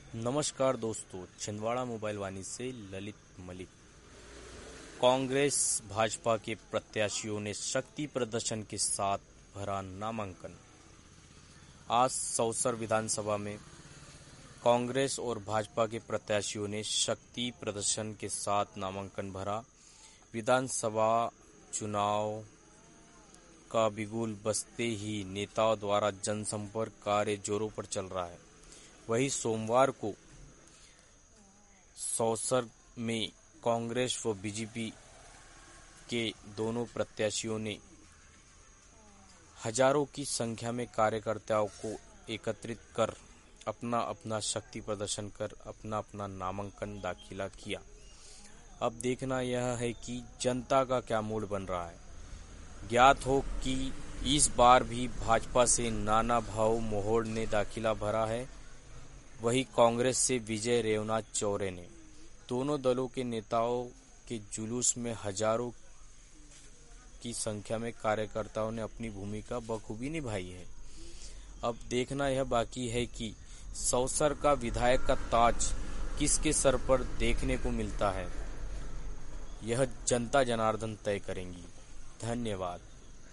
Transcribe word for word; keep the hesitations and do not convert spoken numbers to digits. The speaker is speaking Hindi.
नमस्कार दोस्तों, छिंदवाड़ा मोबाइल वाणी से ललित मलिक। कांग्रेस भाजपा के प्रत्याशियों ने शक्ति प्रदर्शन के साथ भरा नामांकन। आज सौसर विधानसभा में कांग्रेस और भाजपा के प्रत्याशियों ने शक्ति प्रदर्शन के साथ नामांकन भरा। विधानसभा चुनाव का बिगुल बजते ही नेताओं द्वारा जनसंपर्क कार्य जोरों पर चल रहा है। वहीं सोमवार को सौसर में कांग्रेस व बीजेपी के दोनों प्रत्याशियों ने हजारों की संख्या में कार्यकर्ताओं को एकत्रित कर अपना अपना शक्ति प्रदर्शन कर अपना अपना नामांकन दाखिला किया। अब देखना यह है कि जनता का क्या मूड बन रहा है। ज्ञात हो कि इस बार भी भाजपा से नाना भाऊ मोहोड़ ने दाखिला भरा है, वही कांग्रेस से विजय रेवनाथ चौरे ने। दोनों दलों के नेताओं के जुलूस में हजारों की संख्या में कार्यकर्ताओं ने अपनी भूमिका बखूबी निभाई है। अब देखना यह बाकी है कि सौसर का विधायक का ताज किसके सर पर देखने को मिलता है, यह जनता जनार्दन तय करेंगी। धन्यवाद।